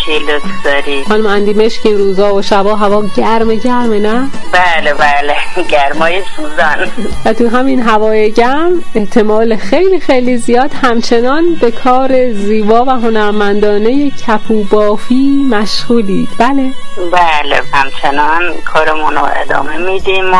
مرسی، لطف داری. خانم اندیمشک این روزا و شبا هوا گرمه نه؟ بله گرمای سوزان. و تو همین هوای گرم احتمال خیلی خیلی زیاد همچنان به کار زیبا و هنرمندانه کپو بافی مشغولید. بله همچنان کارمون رو ادامه میدیم و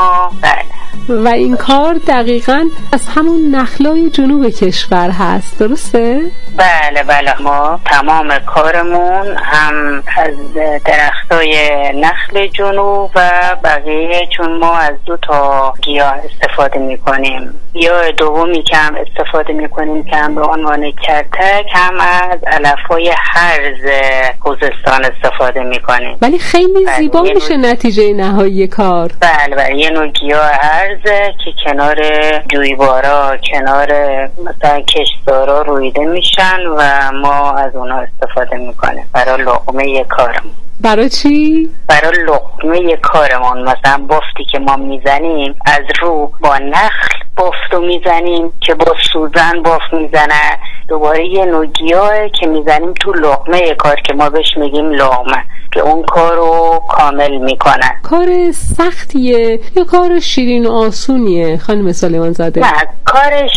و این کار دقیقاً از همون نخلای جنوب کشور هست، درسته؟ بله ما تمام کارمون هم از درختای نخل جنوب و بقیه، چون ما از 2 تا گیاه استفاده میکنیم. گیاه دومی که هم استفاده میکنیم که هم به عنوان کرتک، هم از علفای هرز خوزستان استفاده میکنیم. ولی خیلی زیبا میشه نتیجه نهایی کار. بله یه نوع گیاه هرزه که کنار جویبارا، کنار مثلا کشتزارا رویده میشن و ما از اونا استفاده میکنیم برای لقمه کارمون. برای چی؟ برای لقمه کارمون. مثلا بافتی که ما میزنیم از رو با نخل بافتو میزنیم که با سوزن بافت میزنه، دوباره یه نوع گیاهه که میزنیم تو لقمه کار که ما بهش میگیم لقمه، که اون کارو کامل میکنن. کار سختیه یا کار شیرین و آسونیه خانم سلیمان زاده؟ نه، کارش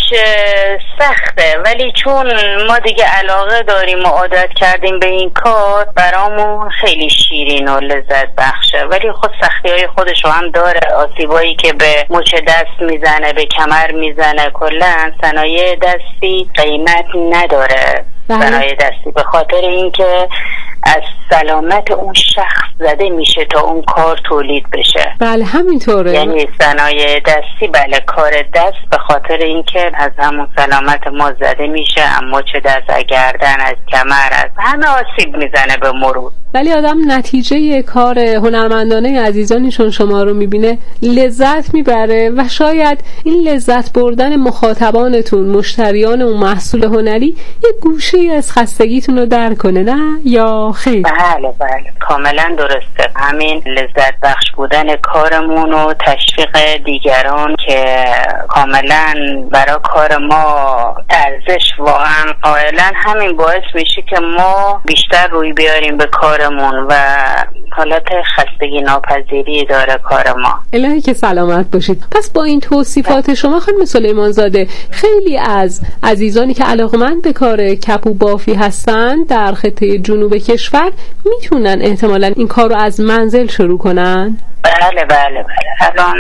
سخته، ولی چون ما دیگه علاقه داریم و عادت کردیم به این کار، برامون خیلی شیرین و لذت بخشه. ولی خود سختی های خودشو هم داره. آسیبایی که به مچ دست میزنه، به کمر میزنه. کلا صنایع دستی قیمت نداره. صنایع دستی به خاطر اینکه از سلامت اون شخص زده میشه تا اون کار تولید بشه. بله همینطوره. یعنی صنایع دستی کار دست به خاطر اینکه از همون سلامت ما زده میشه. اما چه دست، از گردن، از کمر، از همه آسیب میزنه به مرور. ولی آدم نتیجه کار هنرمندانه عزیزانی چون شما رو میبینه لذت میبره و شاید این لذت بردن مخاطبانتون، مشتریان اون محصول هنری، یه گوشه از خستگیتون رو در کنه، نه یا خیر؟ بله کاملا درسته. همین لذت بخش بودن کارمون و تشویق دیگران که کاملا برای کار ما ارزش واقعا قائلن، همین باعث میشه که ما بیشتر روی بیاریم به کارمون و حالت خستگی ناپذیری داره کار ما. الهی که سلامت باشید. پس با این توصیفات شما خانم سلیمان زاده، خیلی از عزیزانی که علاقمند به کار کپو بافی هستن در خطه جنوب کشور میتونن احتمالاً این کار رو از منزل شروع کنن؟ بله الان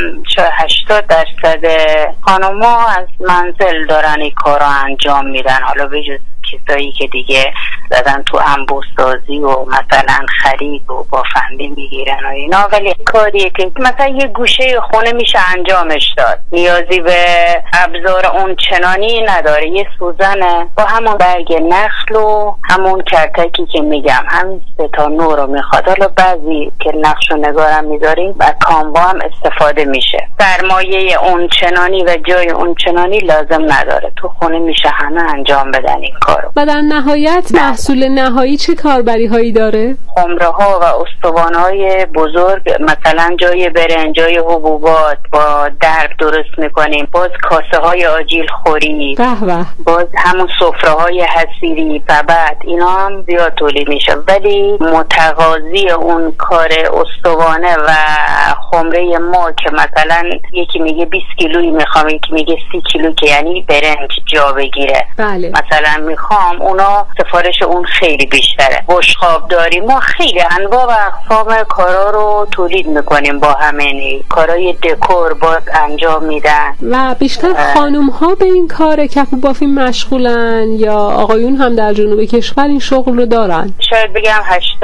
80% خانوما از منزل دارن این کار رو انجام میدن. حالا به جز کسایی که دیگه زدن تو انبوه‌سازی و مثلا خرید و بافنده میگیرن و اینا، ولی کاریه که مثلا یه گوشه خونه میشه انجامش داد، نیازی به ابزار اون چنانی نداره. یه سوزنه با همون برگ نخل و همون کرتکی که میگم، همین 3 تا نور رو میخواد. حالا بعضی که نقش و نگارم میذاریم و کامبا هم استفاده میشه. سرمایه اون چنانی و جای اون چنانی لازم نداره، تو خونه میشه همه انجام بدن این کارو. و در نهایت محصول نهایی چه کاربری هایی داره؟ خمره ها و استوانه های بزرگ، مثلا جای برنج، جای حبوبات با درب درست میکنیم. باز کاسه های آجیل خوری، باز همون سفره های حصیری، پبد، اینا هم زیاد تولید میشه. ولی متقاضی اون کار استوانه و خمره ما که مثلا یکی میگه 20 کیلویی میخوام، یکی میگه 30 کیلو که یعنی برنج جا بگیره. بله. مثلا میخوام اونا سفارش اون خیلی بیشتره. بشقاب داریم، ما خیلی انواع و اقسام کارا رو تولید میکنیم. با همین کارای دکور باز انجام میدن. و بیشتر خانوم ها به این کار کپو بافی مشغولن یا آقایون هم در جنوب کشور این شغل رو دارن؟ شاید بگم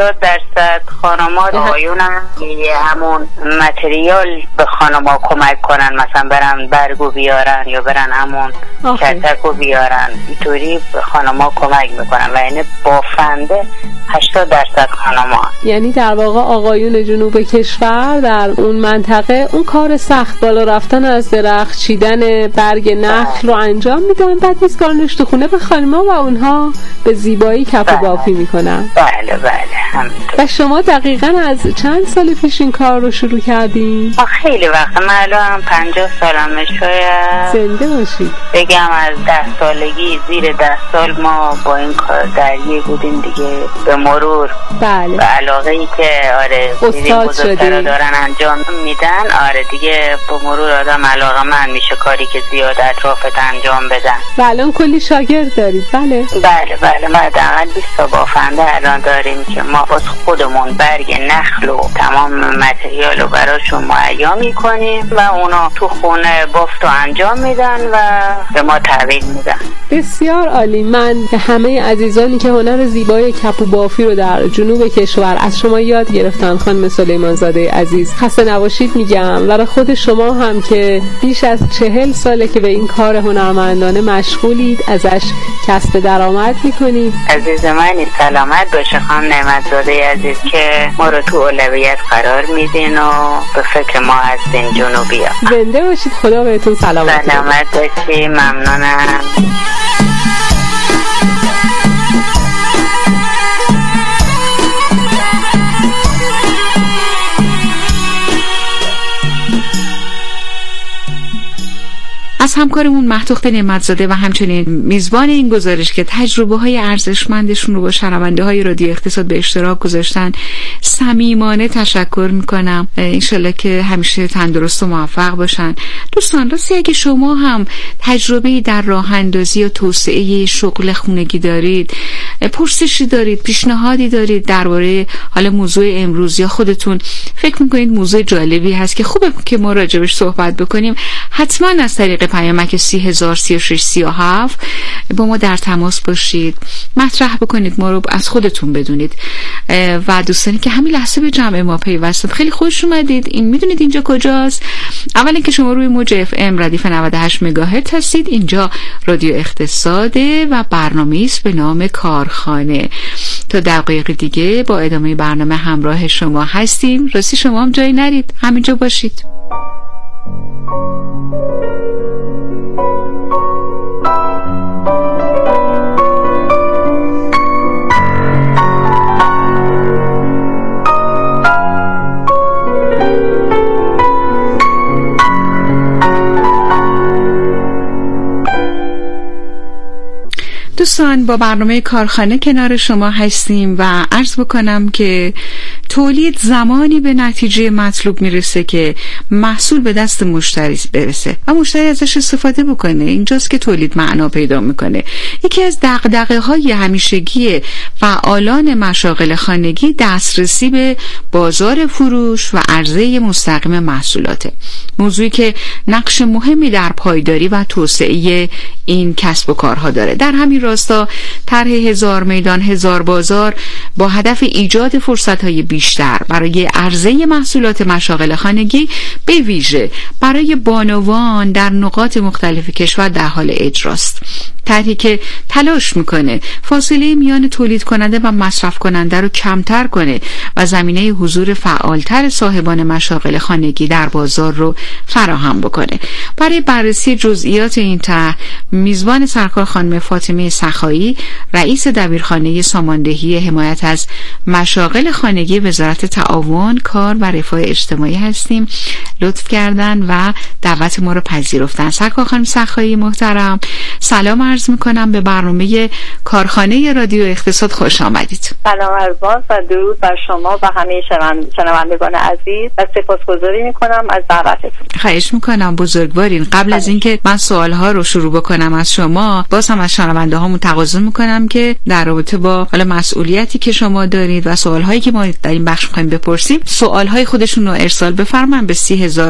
80% خانوما، آقایون هم همون متریال به خانوما کمک کنن، مثلا برن برگو بیارن یا برن همون کرتکو بیارن، اینطوری به خانوما کمک میکنن. و یعنی بافنده 80% خانوما. یعنی در واقع آقایون جنوب کشور در اون منطقه اون کار سخت، بالا رفتن از درخت، چیدن برگ نخل رو انجام میدن، بعد میسپارنش تو خونه به خانوما و اونها به زیبایی کپو بافی میکنن. بله همینطور. و شما دقیقاً از چند سال پیش این کار رو شروع کردین؟ خیلی وقت، من الان 50 سالمه. شاید زنده باشید. بگم از 10 سالگی، زیر 10 سال ما با این کار درگیر بودیم دیگه به مرور. بله. و علاقه ای که بزرگترا دارن انجام میدن، دیگه به مرور آدم علاقه من میشه کاری که زیاد اطرافت انجام بدن. و الان کلی شاگرد دارید؟ بله ما حداقل 20 تا بافنده الان داریم که ما واسه خودمون برگ نخل و تمام متریال رو براشون مهیا میکنیم و اونا تو خونه بافت رو انجام میدن و به ما تحویل میدن. بسیار عالی. من به همه عزیزانی که هنر زیبای کپو بافی رو در جنوب کشور از شما یاد گرفتن خانم سلیمان زاده عزیز خسته نباشید میگم و به خود شما هم که بیش از 40 ساله که به این کار هنرمندانه مشغولید، ازش کسب درآمد میکنید. عزیز منی سلامت باشه خانم نعمت‌زاده عزیز که ما رو تو اولویت قرار میدین و به فکر ما هستین جنوبیا. زنده باشید، خدا بهتون سلامت باشید. ممنونم. از همکارمون مهدوخت نعمت‌زاده و همچنین میزبان این گزارش که تجربه‌های ارزشمندشون رو با شنونده‌های رادیو اقتصاد به اشتراک گذاشتن صمیمانه تشکر میکنم. انشالله که همیشه تندرست و موفق باشن. دوستان راستی اگه شما هم تجربه‌ای در راه اندازی و توسعه شغل خانگی دارید، پرسشی دارید، پیشنهادی دارید درباره حالا موضوع امروز یا خودتون فکر میکنید موضوع جالبی هست که خوبه که ما راجبش صحبت بکنیم، حتما از طریق پیامک 303637 با ما در تماس باشید، مطرح بکنید، ما رو از خودتون بدونید. و دوستانی که همین لحظه به جمع ما پیوستید خیلی خوش اومدید. این میدونید اینجا کجاست؟ اولا که شما روی موج FM ردیف 98 مگاهرتز هستید. اینجا رادیو اقتصاده و برنامه‌ای است به نام کارخانه. تا دقایق دیگه با ادامه برنامه همراه شما هستیم. راستی شما هم جایی نرید، همینجا باشید. دوستان با برنامه کارخانه کنار شما هستیم و عرض بکنم که تولید زمانی به نتیجه مطلوب میرسه که محصول به دست مشتری برسه و مشتری ازش استفاده بکنه. اینجاست که تولید معنا پیدا میکنه. یکی از دغدغه‌های همیشگی فعالان مشاغل خانگی دسترسی به بازار فروش و عرضه مستقیم محصولاته، موضوعی که نقش مهمی در پایداری و توسعه این کسب و کارها داره. در همین راستا طرح 1000 میدان 1000 بازار با هدف ایجاد فرصت‌های بیشتر برای عرضه محصولات مشاغل خانگی به ویژه برای بانوان در نقاط مختلف کشور در حال اجراست. طرحی که تلاش میکنه فاصله میان تولید کننده و مصرف کننده رو کمتر کنه و زمینه حضور فعالتر صاحبان مشاغل خانگی در بازار رو فراهم بکنه. برای بررسی جزئیات این طرح میزبان سرکار خانم فاطمه سخایی، رئیس دبیرخانه ساماندهی حمایت از مشاغل خانگی وزارت تعاون، کار و رفاه اجتماعی هستیم. لطف کردن و دعوت ما رو پذیرفتن. سرکار خانم سخایی محترم، سلام عرض میکنم به برنامه کارخانه رادیو اقتصاد. خوش آمدید. سلام عرضان و درود بر شما و همه شنوندگان عزیز و سپاسگزاری میکنم از دعوتتون. خواهش میکنم، بزرگوارین. قبل از اینکه من سوالها رو شروع بکنم از شما، باز هم از شنونده هامون تقاضا میکنم که در رابطه با حالا مسئولیتی که شما دارید و سوالهایی که ما در این بخش میخوایم بپرسیم، سوالهای خودشون رو ارسال بفرمایید به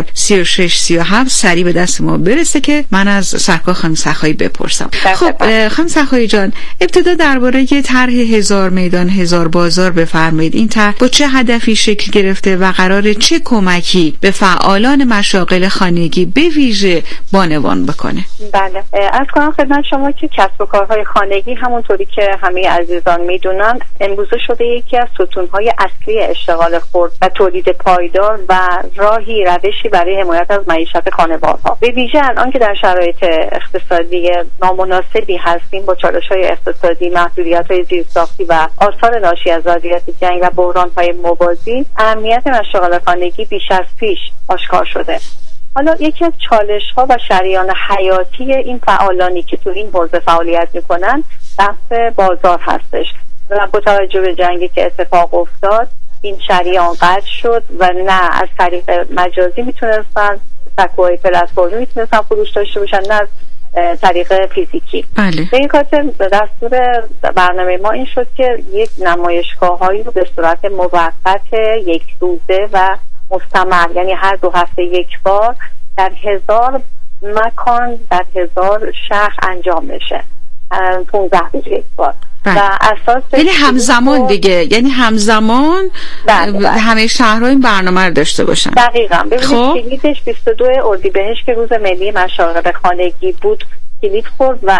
303637 سریع به دست ما برسه که من از سرکار خانم سخایی بپرسم. خب خانم سخایی جان، ابتدا درباره طرح 1000 میدان 1000 بازار بفرمایید. این طرح با چه هدفی شکل گرفته و قراره چه کمکی به فعالان مشاغل خانگی به ویژه بانوان بکنه؟ بله، از کنم خدمت شما که کسب و کارهای خانگی همونطوری که همه عزیزان میدونن امروزه شده یکی از ستونهای اصلی اشتغال خرد و تولید پایدار و راهی روشی برای حمایت از معیشت خانوارها. به ویژه الان که در شرایط اقتصادی نامناسبی هستیم با چالش‌های اقتصادی، محدودیت‌های زیرساختی و آثار ناشی از وضعیت جنگ و بحران‌های موازی، اهمیت مشاغل خانگی بیش از پیش آشکار شده. حالا یکی از چالش ها و شریان حیاتی این فعالانی که تو این حوزه فعالیت میکنن بحث بازار هستش و با توجه به جنگی که اتفاق افتاد این شریان قطع شد و نه از طریق مجازی میتونستن سکوهای پلتفرمی میتونستن فروش داشته باشن، نه از طریق فیزیکی. بله. به این خاطر دستور برنامه ما این شد که یک نمایشگاه‌هایی رو به صورت موقت یک روزه و مستمر، یعنی هر 2 هفته یک بار در 1000 مکان در 1000 شهر انجام بشه، 15 روز یک بار. و اساس یعنی همزمان دیگه، یعنی همزمان همه شهرها این برنامه رو داشته باشن. دقیقاً. ببینید کلیدش 22 اردیبهشت که روز ملی مشاغل خانگی بود کلید خورد و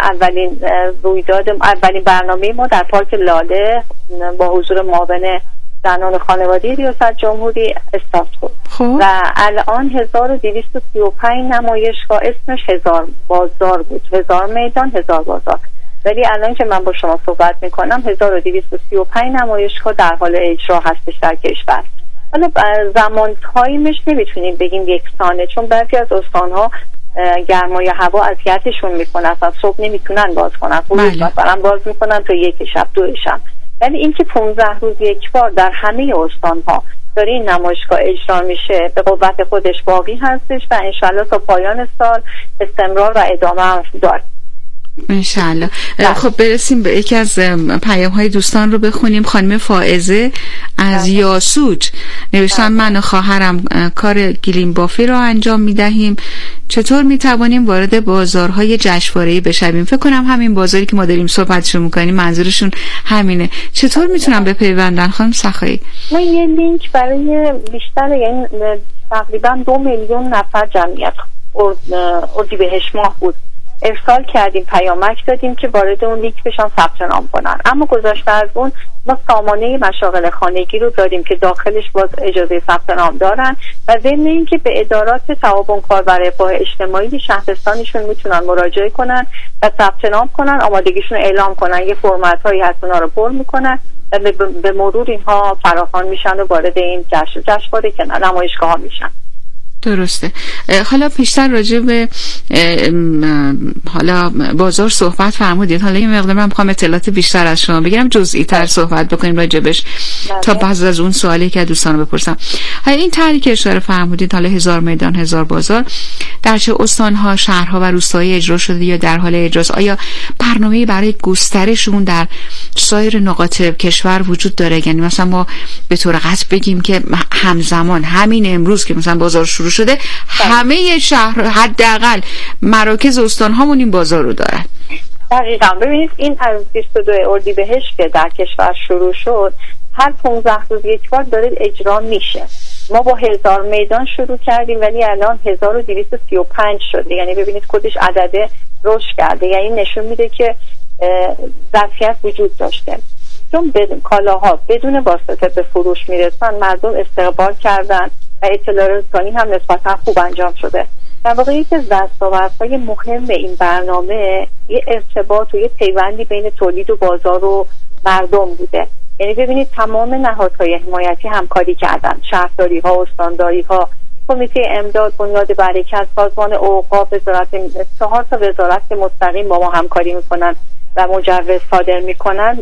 اولین برنامه ما در پارک لاله با حضور معاون زنان خانوادگی ریاست جمهوری استارت خورد و الان 1235 نمایشگاه، اسمش 1000 بازار بود، 1000 میدان 1000 بازار، ولی الان که من با شما صحبت میکنم 1235 نمایشگاه در حال اجرا هستش در کشور. حالا زمان تایمش نمیتونیم بگیم یکسانه، چون بعضی از استانها گرمای هوا اذیتشون میکنه، اصلا صبح نمیتونن باز کنن، مثلا باز میکنن تا 1 شب 2 شب، ولی اینکه 15 روز یک بار در همه استانها داره این نمایشگاه اجرا میشه به قوت خودش باقی هستش و انشالله تا پایان سال استمرار و ادامه هم داره انشالله. خب برسیم به یکی از پیام های دوستان رو بخونیم. خانم فائزه از یاسوج نوشتن من و خواهرم کار گلیم بافی رو انجام میدهیم، چطور میتوانیم وارد بازارهای جشنواره‌ای بشویم؟ فکر کنم همین بازاری که ما داریم صحبتشو میکنیم منظورشون همینه. چطور میتونم بپیوندن خانم سخایی؟ ما یه لینک برای بیشتر، یعنی تقریبا 2 میلیون نفر جمعیت اردیبهشت ماه بود ارسال کردیم، پیامک دادیم که وارد اون لینک بشن ثبت نام کنن، اما گذشته از اون ما سامانه مشاغل خانگی رو داریم که داخلش باز اجازه ثبت نام دارن و ضمن اینکه به ادارات تعاون کار و رفاه اجتماعی شهرستانشون میتونن مراجعه کنن و ثبت نام کنن، آمادگیشون رو اعلام کنن، یه فرمت هایی هست اونا رو پر میکنن و به مرور اینها فراخوان میشن و وارد این جشنواره که نمایشگاه ها میشن. درسته. حالا پیشتر راجع به حالا بازار صحبت فرمودید، حالا یه مقدار من می‌خوام اطلاعات بیشتر از شما بگیرم، جزئی تر صحبت بکنیم راجبش تا بعد از اون سوالی که دوستان بپرسم. حالا این طرحی که اشاره فرمودید، حالا 1000 میدان 1000 بازار در چه استان‌ها، شهرها و روستاهای اجرا شده یا در حال اجراست؟ آیا برنامه‌ای برای گسترششون در سایر نقاط کشور وجود داره؟ یعنی مثلا ما به طور قطع بگیم که همزمان همین امروز که مثلا بازار شروع شده همه شهر حداقل مراکز استان هامون این بازار رو دارن؟ دقیقاً. ببینید این از 22 اردیبهشت که در کشور شروع شد هر 15 روز یک بار داره اجرا میشه. ما با 1000 میدان شروع کردیم ولی الان 1235 شده، یعنی ببینید خودش عدده رشد کرده، یعنی نشون میده که ظرفیت وجود داشته، چون کالاها بدون واسطه به فروش میرسن، مردم استقبال کردن و اطلاع رسانی هم نسبتا خوب انجام شده. در واقع یکی از دستاوردهای مهم این برنامه یه ارتباط و یه پیوندی بین تولید و بازار و مردم بوده. یعنی ببینید تمام نهادهای حمایتی همکاری کردن، شهرداری ها، استانداری ها، کمیته امداد، بنیاد برکت، سازمان اوقاف، وزارت، 4 تا وزارت که مستقیم با ما همکاری میکنن و مجوز صادر میکنن،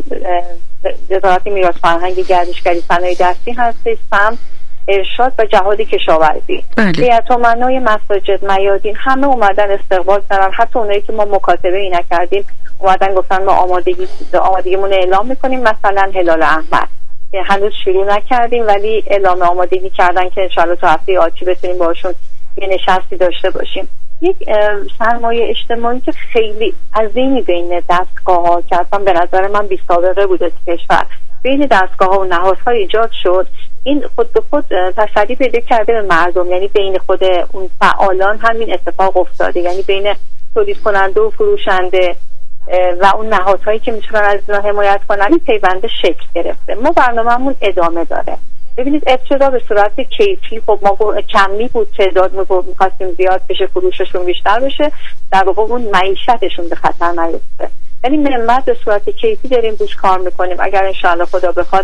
وزارت میراث فرهنگی، گردشگری، صنایع دستی هستش، سمت، ارشاد و جهاد کشاورزی. هیئت امنای مساجد، میادین، همه اومدن استقبال کردن. حتی اونایی که ما مکاتبه ای نکردیم اومدن گفتن ما آمادگیمون اعلام میکنیم، مثلا هلال احمر هنوز شروع نکردیم ولی اعلام آمادگی کردن که انشالله تا هفته آتی بتونیم باشون یه نشستی داشته باشیم. یک سرمایه اجتماعی که خیلی عظیمی بین دستگاه ها که اصلا به نظر من بی سابقه بوده تو کشور، بین دستگاه ها و نهادها ایجاد شد. این خود به خود تسری پیدا کرده به مردم، یعنی بین خود اون فعالان همین اتفاق افتاده، یعنی بین تولید کننده و فروشنده و اون نهادهایی که میتونن از اینا حمایت کنن پیوند شکل گرفته. ما برنامه‌مون ادامه داره. ببینید ابتدا به صورت کیفی، خب ما کمی بود تعداد می‌خواستیم زیاد بشه، فروششون بیشتر بشه، در واقع اون معیشتشون به خطر نیفته. یعنی منمت به صورت کیفی داریم روش کار میکنیم. اگر انشاءالله خدا بخواد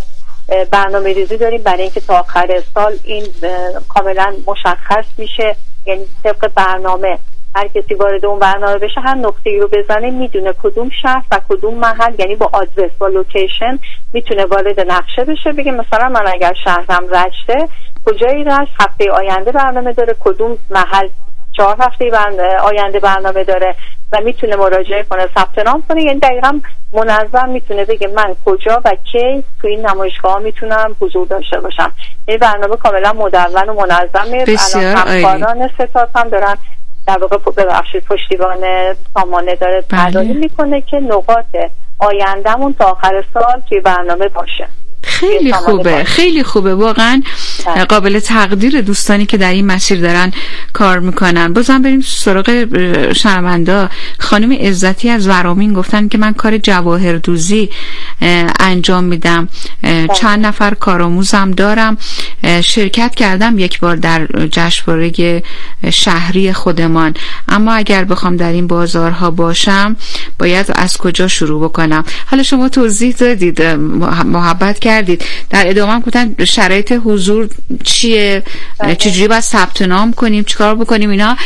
برنامه ریزی داریم برای اینکه تا آخر سال این کاملا مشخص میشه، یعنی طبق برنامه هر کسی وارد اون برنامه بشه هر نقطه‌ای رو بزنه میدونه کدوم شهر و کدوم محل، یعنی با آدرس با لوکیشن میتونه وارد نقشه بشه، بگه مثلا من اگر شهرم رشته کجای رشت هفته آینده برنامه داره، کدوم محل 4 هفته آینده برنامه داره و میتونه مراجعه کنه، ثبت نام کنه. یعنی دقیقاً منظم میتونه بگه من کجا و کی تو این نمایشگاه میتونم حضور داشته باشم. این برنامه کاملا مدون و منظمه. الان همکاران ستاد هم دارن در واقع پشتیبان سامانه داره طراحی میکنه که نقاط آیندهمون تا آخر سال توی برنامه باشه. خیلی خوبه، خیلی خوبه، واقعا قابل تقدیر دوستانی که در این مسیر دارن کار میکنن. بازم بریم سراغ شنوندا. خانم عزتی از ورامین گفتن که من کار جواهردوزی انجام میدم، چند نفر کارآموزم دارم، شرکت کردم یک بار در جشنواره شهری خودمان، اما اگر بخوام در این بازارها باشم باید از کجا شروع بکنم؟ حالا شما توضیح دادید، محبت کردید، در ادامه هم گفتن شرایط حضور چیه، چجوری باید ثبت نام کنیم، چیکار بکنیم. اینا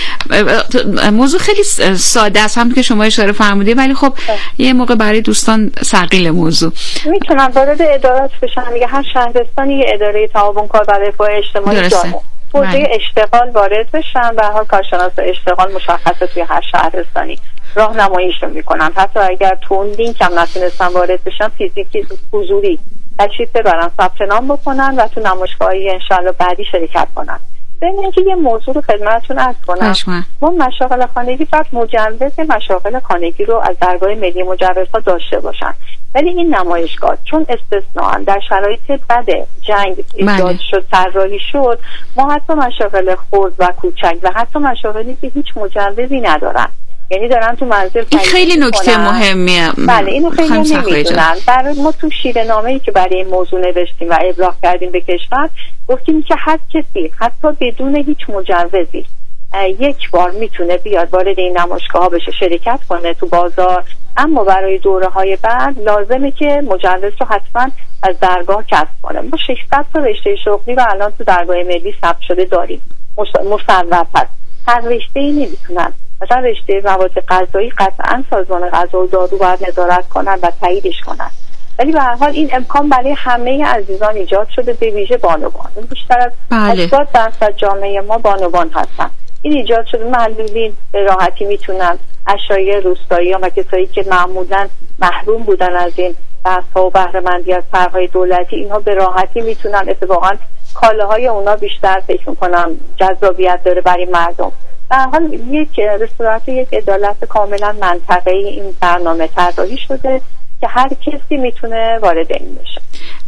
موضوع خیلی ساده است هم که شما اشاره فرمودید، ولی خب یه موقع برای دوستان ثقیل موضوع. میتونن وارد ادارات بشن دیگه، هر شهرستانی یه اداره تعاون کار برای رفاه اجتماعی داره، حوزه اشتغال وارد بشن. به هر حال کارشناس اشتغال مشخصه توی هر شهرستانی راهنماییش رو میکنن. حتی اگر تو اون لینک هم نتونستن وارد بشن، فیزیکی حضوری تشریف ببرن، ثبت نام بکنن و تو نمایشگاهی انشالله بعدی شرکت کنن. ببینید که یه موضوع رو خدمتتون عرض کنم. ما مشاغل خانگی فقط مجوز مشاغل خانگی رو از درگاه ملی مجوزها داشته باشن، ولی این نمایشگاه چون استثناء در شرایط بد جنگ ایجاد شد، طراحی شد، ما حتی مشاغل خرد و کوچک و حتی مشاغلی که هیچ مجوزی ندارن، یعنی دارن تو منزل این خیلی نکته مهمیه. بله اینو خیلی نمیدونن. برای ما تو شیره‌نامه‌ای که برای این موضوع نوشتیم و ابلاغ کردیم به کشور، گفتیم که هر کسی حتی بدون هیچ مجوزی یک بار میتونه بیاد وارد این نمایشگاه ها بشه، شرکت کنه تو بازار، اما برای دوره‌های بعد لازمه که مجوز رو حتما از درگاه کسب کنه. ما 600 تا رشته شغلی و الان تو درگاه ملی ثبت شده داریم، مصوب هست. هر رشته‌ای نمیتونن، مثلا رشته مواد غذایی قطعا سازمان غذا و دارو باید نظارت کنن و تاییدش کنن، ولی به هر حال این امکان برای همه عزیزان ایجاد شده، به ویژه بانوان. بیشتر از 80% جامعه ما بانوان هستن. این ایجاد شده، معلولین به راحتی میتونن، اشایه روستایی و کسایی که معمولا محروم بودن از این بحث‌ها و بهره‌مندی از طرح‌های دولتی، اینها به راحتی میتونن. اتفاقا کالاهای اونا بیشتر فکر می‌کنم جذابیت داره برای مردم. به هر حال یک رستوران، یک عدالت کاملا منطقه‌ای این برنامه طراحی شده که هر کسی میتونه وارد این بشه.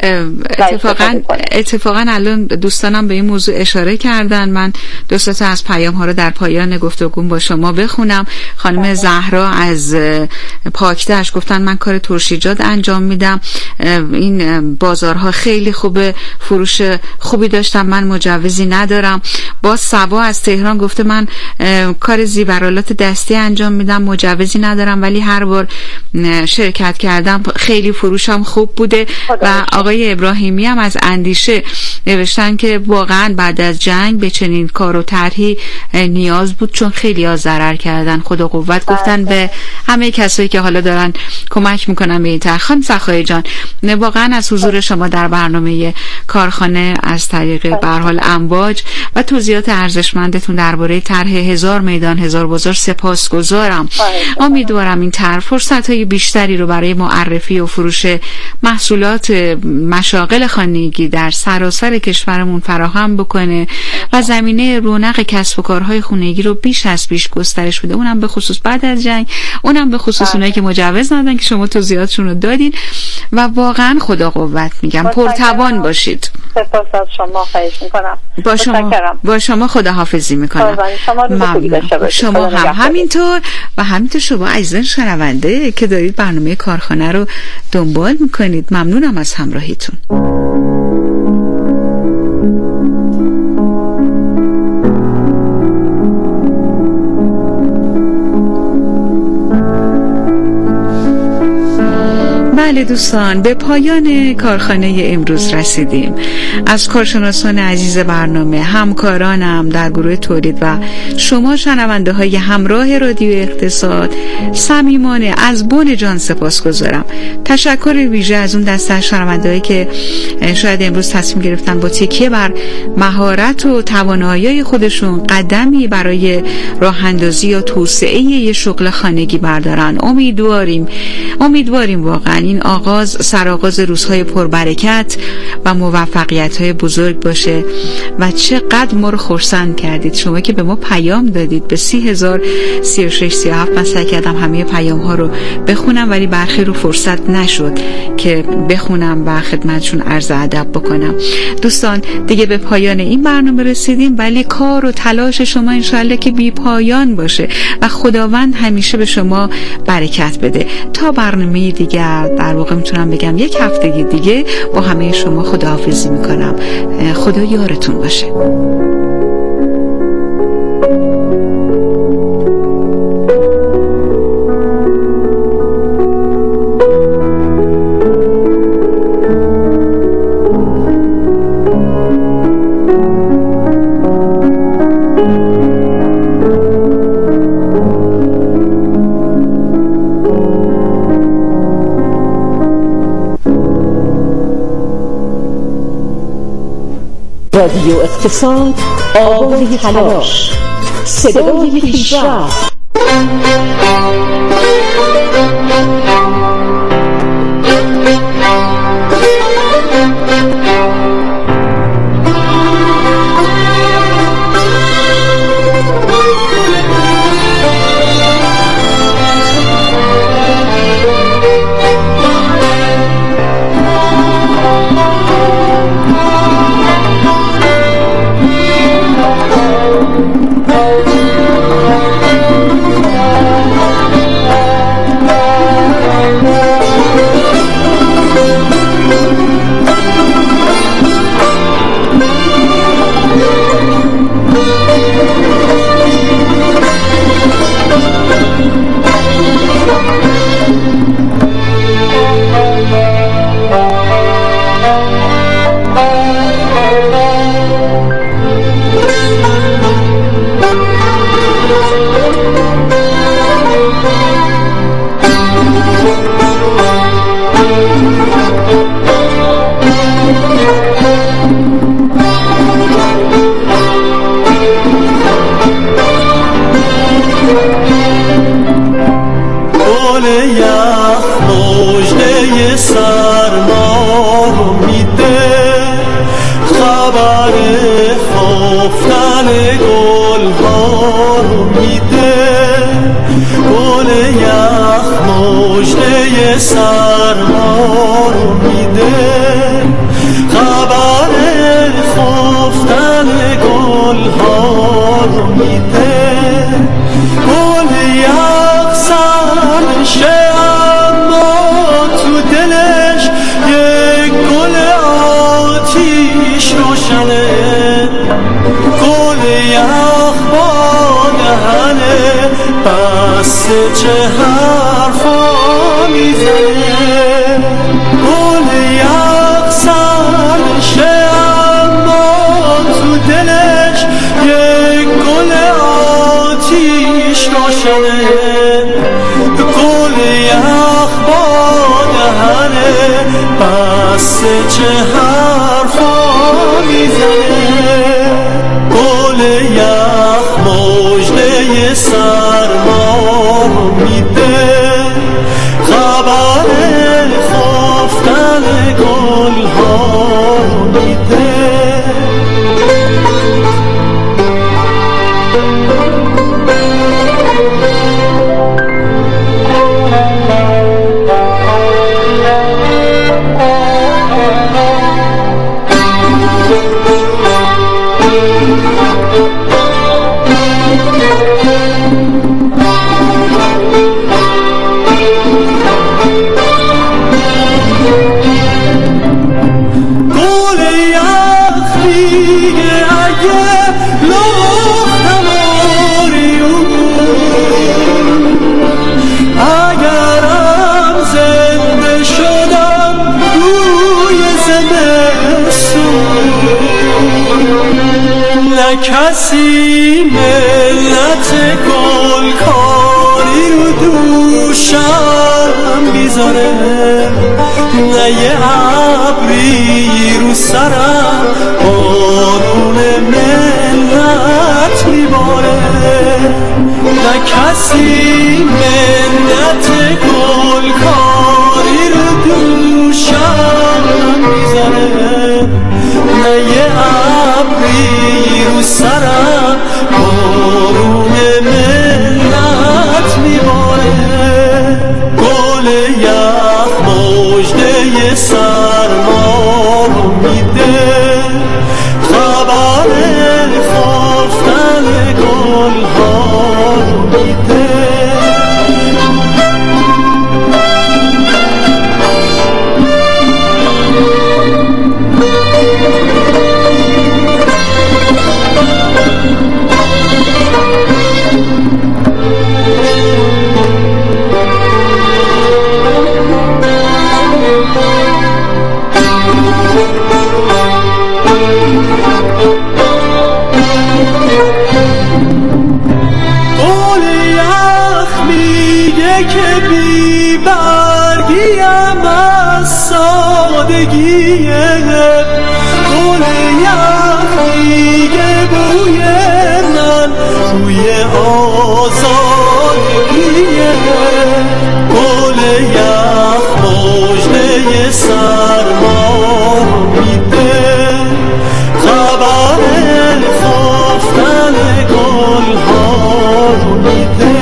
اتفاقا الان دوستانم به این موضوع اشاره کردن. من دو تا از پیام ها رو در پایان گفتگو با شما بخونم. خانم زهرا از پاکدشت گفتن من کار ترشیجات انجام میدم، این بازارها خیلی خوبه، فروش خوبی داشتم، من مجوزی ندارم. با سبا از تهران گفته من کار زیورالات دستی انجام میدم، مجوزی ندارم، ولی هر بار شرکت کردم خیلی فروشم خوب بوده. و آقای ابراهیمی هم از اندیشه نوشتن که واقعا بعد از جنگ به چنین کار و طرحی نیاز بود، چون خیلی ها ضرر کردن. خدا قوت گفتن به همه کسایی که حالا دارن کمک میکنن به این طرح. خانم سخایی جان، واقعا از حضور شما در برنامه کارخانه از طریق به هر حال امواج و توضیحات ارزشمندتون درباره طرح 1000 میدان 1000 بازار سپاسگزارم. امیدوارم این طرح فرصت‌های بیشتری رو برای معرفی و فروش محصولات مشاغل خانگی در سراسر کشورمون فراهم بکنه و زمینه رونق کسب و کارهای خانگی رو بیش از بیش گسترش بده، اونم به خصوص بعد از جنگ، اونم به خصوص اونایی که مجوز ندادن که شما توضیحاتشون رو دادین. و واقعا خدا قوت میگم، پرتوان باشید. سپاس از شما، خواهش میکنم. با شما خداحافظی میکنم. شما هم همینطور و همینطور شما عزیزان شنونده که دارید برنامه کارخانه رو دنبال میکنید. ممنونم از همراهیتون. بله دوستان، به پایان کارخانه امروز رسیدیم. از کارشناسان عزیز برنامه، همکارانم در گروه تولید و شما شنونده های همراه رادیو اقتصاد صمیمانه از بن جان سپاسگزارم. تشکر ویژه از اون دسته از شنونده هایی که شاید امروز تصمیم گرفتن با تکیه بر مهارت و توانایی خودشون قدمی برای راه اندازی یا توسعه یه شغل خانگی بردارن. امیدواریم واقعا این سرآغاز روزهای پربرکت و موفقیت‌های بزرگ باشه و چقدر ما رو خرسند کردید شما که به ما پیام دادید. به 30,036 من سعی کردم همه پیام‌ها رو بخونم ولی برخی رو فرصت نشد که بخونم و خدمتشون عرض ادب بکنم. دوستان دیگه به پایان این برنامه رسیدیم، ولی کار و تلاش شما انشالله که بی پایان باشه و خداوند همیشه به شما برکت بده. تا برنامه دیگر، در واقع میتونم بگم یک هفته دیگه، با همه شما خداحافظی میکنم. خدا یارتون باشه. رادیو اقتصاد، آوای تلاش، صدای پیشرفت. چه حرفا میزنه گل یخزنشه اما تو دلش یک گل آتیش روشنه گل یخ با دهنه پس چه حرفا میزنه گل یخ مژده سرما میده خبر خفتن گل ها میده اگرم زنده شد نه کسی ملت گلکاری رو دوشم میذاره، نه یه ابری رو سرم بارون ملت میباره، نه کسی منت گلکاری رو دوشم میذاره، نه یه ابری رو سرم بارون ملت میباره، گل یخ مژده سرما رو میده، خبر خفتن گلها رو میده. که بی برگیم از سادگیه، گل یخ میگه بوی من بوی آزادگیه، گل یخ مژده سرما رو میده، خبر خفتن گلها رو میده.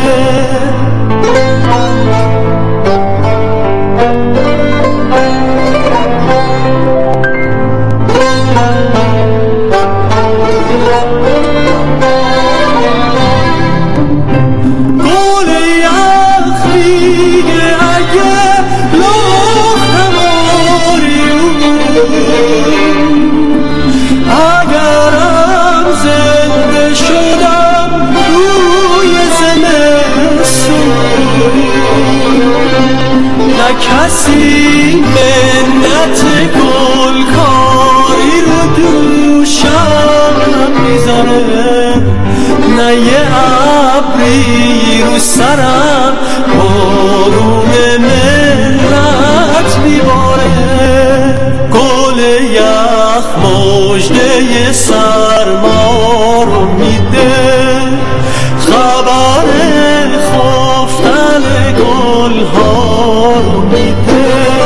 اگرم زنده شدم روی زمستون، نه کسی منت گلکاری رو دوشم میذاره، نه یه ابری رو سرم بارون ملت میباره، گل یخ مژده سرما رو میده، خبر خفتن گلها رو میده.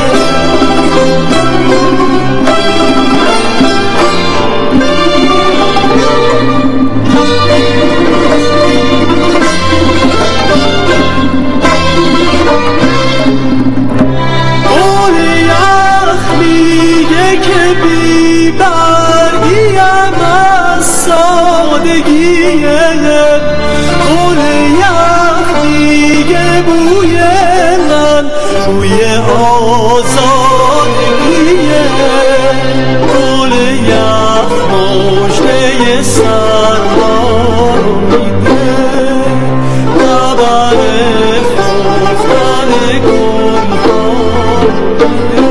که بی برگیم از سادگیه، گل یخ میگه بوی من بوی آزادگیه، گل یخ مژده سرما رو میده، خبر خفتن گلها رو میده.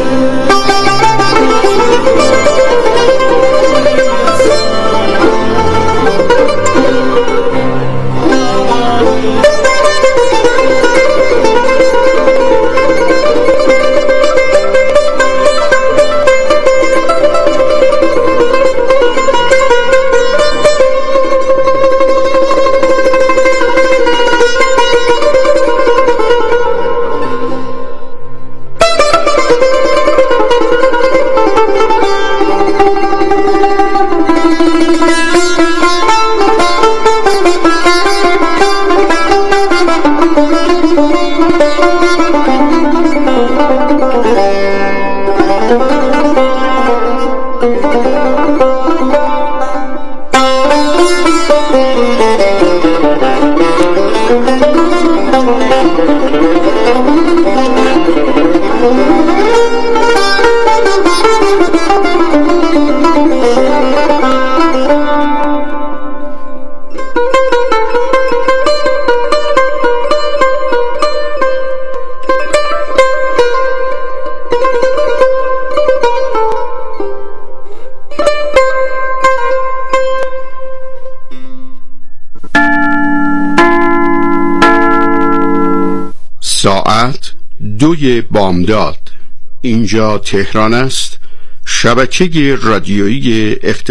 2 بامداد. اینجا تهران است، شبکه رادیویی